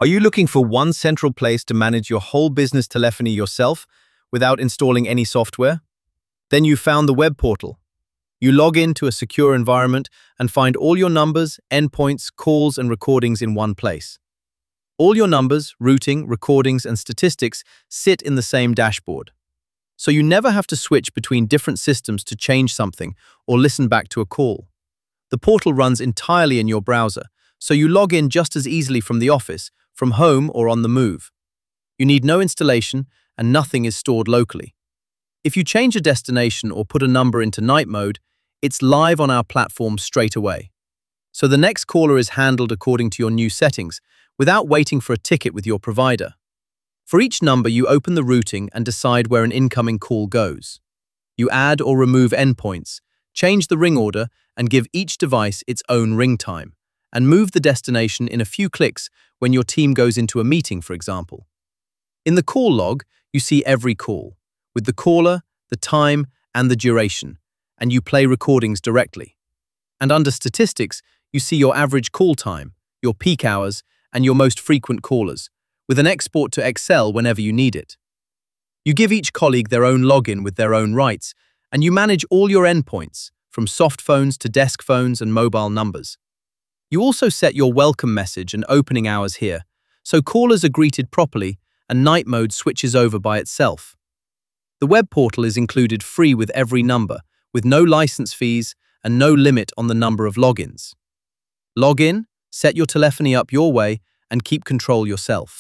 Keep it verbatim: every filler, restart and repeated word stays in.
Are you looking for one central place to manage your whole business telephony yourself without installing any software? Then you found the web portal. You log into a secure environment and find all your numbers, endpoints, calls, and recordings in one place. All your numbers, routing, recordings, and statistics sit in the same dashboard. So you never have to switch between different systems to change something or listen back to a call. The portal runs entirely in your browser, so you log in just as easily from the office, from home, or on the move. You need no installation, and nothing is stored locally. If you change a destination or put a number into night mode, it's live on our platform straight away. So the next caller is handled according to your new settings, without waiting for a ticket with your provider. For each number, you open the routing and decide where an incoming call goes. You add or remove endpoints, change the ring order, and give each device its own ring time, and move the destination in a few clicks when your team goes into a meeting, for example. In the call log, you see every call, with the caller, the time, and the duration, and you play recordings directly. And under statistics, you see your average call time, your peak hours, and your most frequent callers, with an export to Excel whenever you need it. You give each colleague their own login with their own rights, and you manage all your endpoints, from soft phones to desk phones and mobile numbers. You also set your welcome message and opening hours here, so callers are greeted properly and night mode switches over by itself. The web portal is included free with every number, with no license fees and no limit on the number of logins. Log in, set your telephony up your way, and keep control yourself.